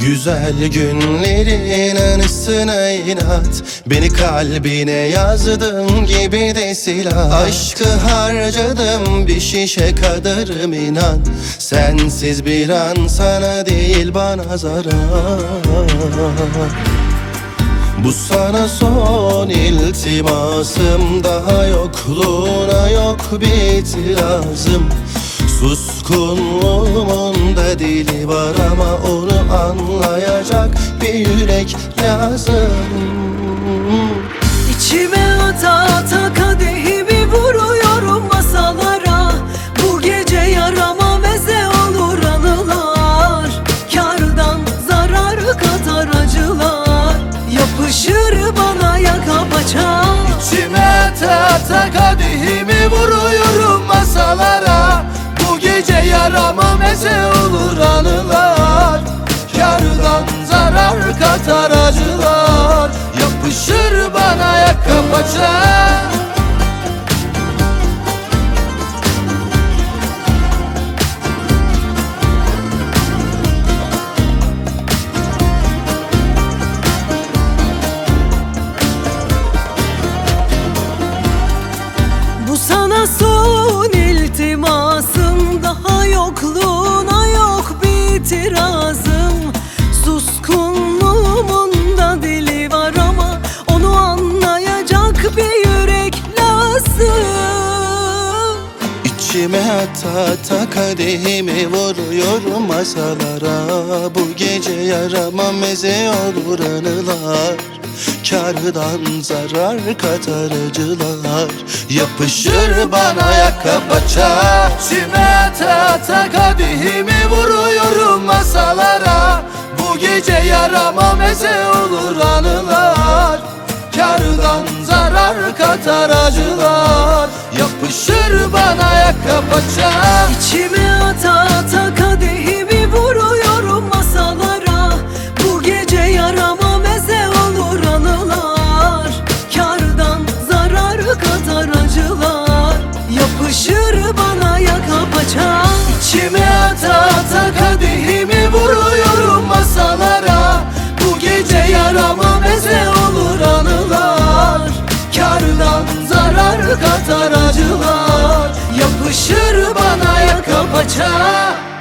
Güzel günlerin anısına inat, beni kalbine yazdığın gibi de silah. Aşkı harcadım bir şişe kadarım inan. Sensiz bir an sana değil bana zarar. Bu sana son iltimasım, daha yokluğuna yok bir itirazım. Suskunluğumun da dili var ama onu anlayacak bir yürek lazım. İçime ata ata kadehimi vuruyorum masalara. Bu gece yarama meze olur anılar. Kârdan zarar katar acılar, yapışır bana yaka paça. İçime ata ata kadehimi vuruyorum masalara. Bu gece yarama meze olur anılar. Kârdan zarar katar acılar, yapışır bana yaka paça. Bu sana son iltimasım, daha yokluğuna yok bir itirazım. Suskunluğumun da dili var ama onu anlayacak bir yürek lazım. İçime ata ata kadehimi vuruyorum masalara. Bu gece yarama meze olur anılar. Kârdan zarar katar acılar, yapışır bana yaka paça. İçime ata ata kadehimi vuruyorum masalara. Bu gece yarama meze olur anılar. Kârdan zarar katar acılar, yapışır bana yaka paça. İçime ata ata kadehimi vuruyorum masalara. Bu gece yarama meze olur anılar. Kârdan zarar katar acılar, yapışır bana yaka paça. İçime ata ata kadehimi vuruyorum masalara. Bu gece yarama meze olur anılar. Kârdan zarar katar acılar, yapışır bana yaka paça.